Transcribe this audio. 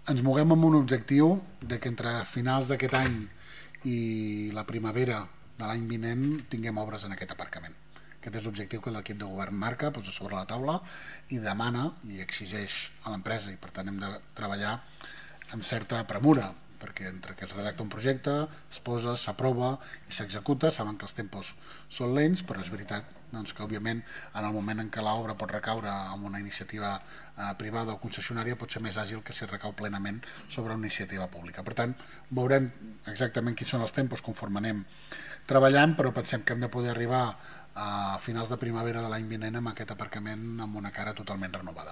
Ens moguem amb un objectiu de que entre finals d'aquest any i la primavera de l'any vinent tinguem obres en aquest aparcament. Aquest és l'objectiu que l'equip de govern marca, posa sobre la taula i demana i exigeix a l'empresa, i per tant hem de treballar amb certa premura, perquè entre que es redacta un projecte, es posa, s'aprova i s'executa, saben que els tempos són lents, però és veritat que òbviament en el moment en què l'obra pot recaure en una iniciativa privada o concessionària pot ser més àgil que si recau plenament sobre una iniciativa pública. Per tant, veurem exactament quins són els tempos conforme anem treballant, però pensem que hem de poder arribar a finals de primavera de l'any vinent amb aquest aparcament amb una cara totalment renovada.